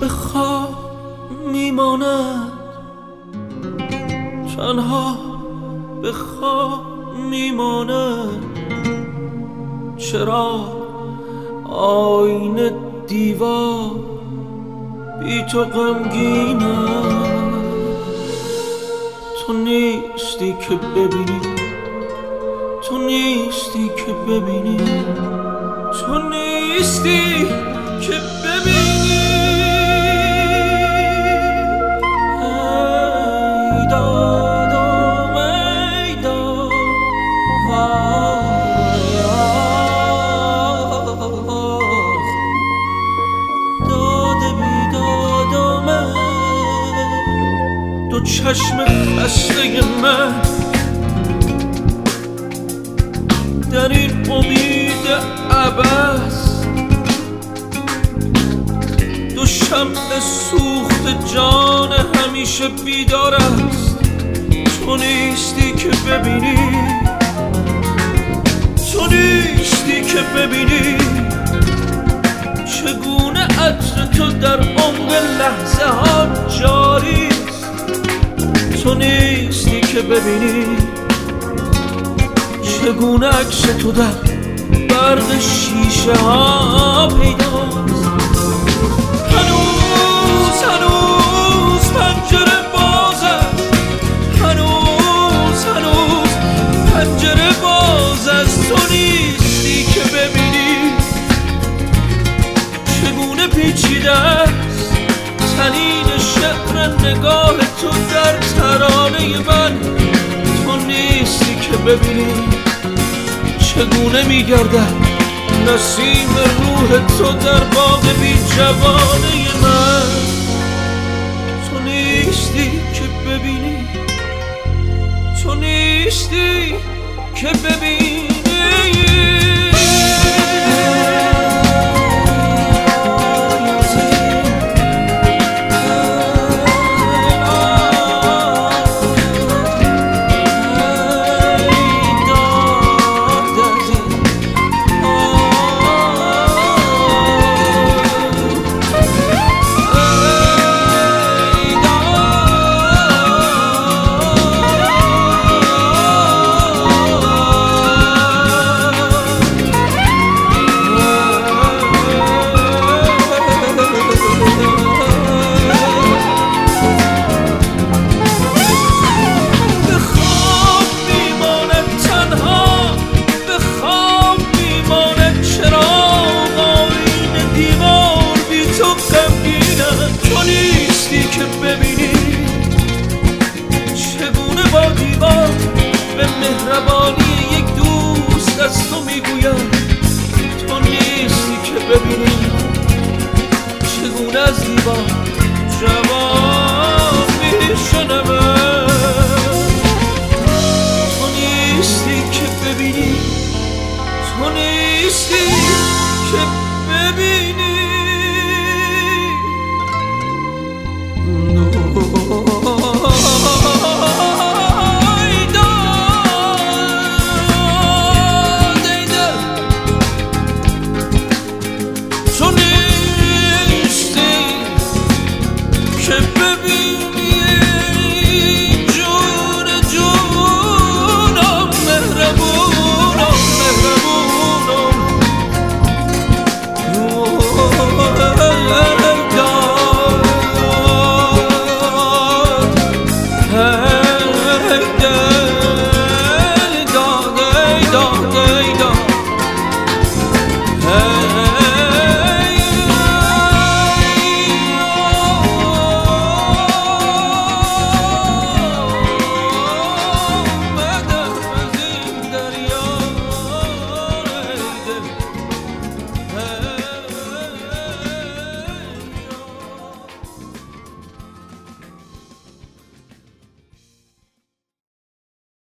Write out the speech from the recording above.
خواب میماند، تنها به خواب میماند. چرا آینه دیوار بی تو غمگینم؟ تو نیستی که ببینی، تو نیستی که ببینی، تو نیستی که ببینی. ای دادم ای داد، وای آخ، داد بیدادم. دو چشم خسته من در این امید عبث، دو شمع سوخت جان همیشه بیدار است. تو نیستی که ببینی، تو نیستی که ببینی چگونه عطر تو در عمق لحظه ها جاری است. تو نیستی که ببینی چگونه عکس تو در برق شیشه ها پیداست. هنوز هنوز پنجره باز است، هنوز هنوز پنجره باز است. تو نیستی که ببینی چگونه پیچیده است طنین شعر نگاه تو در ترانه من. تو نیستی که ببینی چگونه میگردد نسیم روح تو در باغ بی جوانه من. تو نیستی که ببینی، تو نیستی که ببینی. به مهربانی یک دوست از تو میگویم. تو نیستی که ببینی چگونه از دیوار جواب میشنوم. تو نیستی که ببینی، تو نیستی که